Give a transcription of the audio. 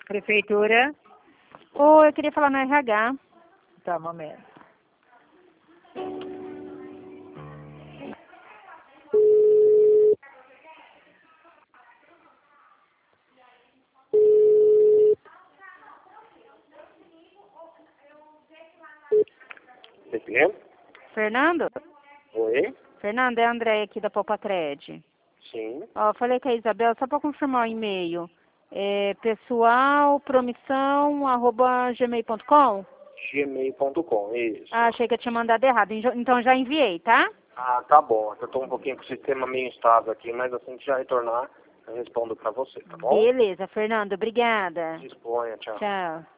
Prefeitura. Oi, eu queria falar no RH. Tá, um momento. CPM? Fernando? Oi? Fernando, é a Andréia aqui da Popatred. Sim. Ó, falei com a Isabel, só para confirmar o e-mail. É pessoalpromissão@gmail.com? Gmail.com, isso. Ah, achei que eu tinha mandado errado. Então já enviei, tá? Ah, tá bom. Eu tô um pouquinho com o sistema meio instável aqui, mas assim que já retornar, eu respondo pra você, tá bom? Beleza, Fernando, obrigada. Disponha, tchau. Tchau.